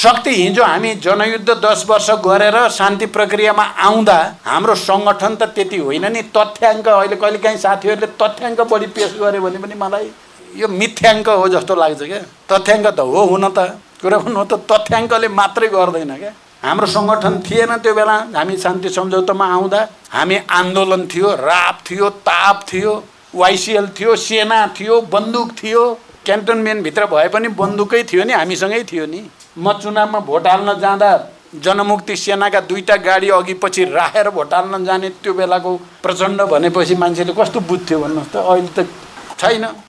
शक्ति हिजो हामी जनयुद्ध 10 वर्ष गरेर शान्ति प्रक्रियामा आउँदा हाम्रो सङ्गठन त त्यति होइन नि। तथ्याङ्क अहिले कहिलेकाहीँ साथीहरूले तथ्याङ्क बढी पेश गर्यो भने पनि मलाई यो मिथ्याङ्क हो जस्तो लाग्छ क्या। तथ्याङ्क त हो हुन त, कुरा भन्नु त तथ्याङ्कले मात्रै गर्दैन क्या। हाम्रो सङ्गठन थिएन त्यो बेला। हामी शान्ति सम्झौतामा आउँदा हामी आन्दोलन थियो, राप थियो, ताप थियो, YCL थियो, सेना थियो, बन्दुक थियो। क्यान्टोनमेन्टभित्र भए पनि बन्दुकै थियो नि, हामीसँगै थियो नि। म चुनावमा भोट हाल्न जाँदा जनमुक्ति सेनाका 2टा गाडी अघि पछि राखेर भोट हाल्न जाने त्यो बेलाको प्रचण्ड भनेपछि मान्छेले कस्तो बुझ्थ्यो भन्नुहोस् त। अहिले त छैन।